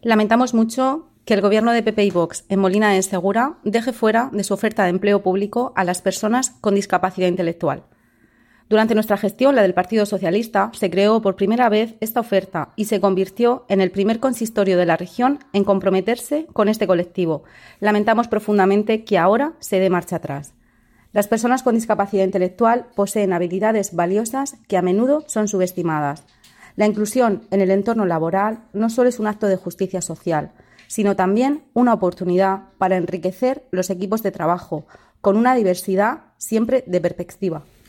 Lamentamos mucho que el gobierno de PP y Vox en Molina de Segura deje fuera de su oferta de empleo público a las personas con discapacidad intelectual. Durante nuestra gestión, la del Partido Socialista, se creó por primera vez esta oferta y se convirtió en el primer consistorio de la región en comprometerse con este colectivo. Lamentamos profundamente que ahora se dé marcha atrás. Las personas con discapacidad intelectual poseen habilidades valiosas que a menudo son subestimadas. La inclusión en el entorno laboral no solo es un acto de justicia social, sino también una oportunidad para enriquecer los equipos de trabajo con una diversidad siempre de perspectiva.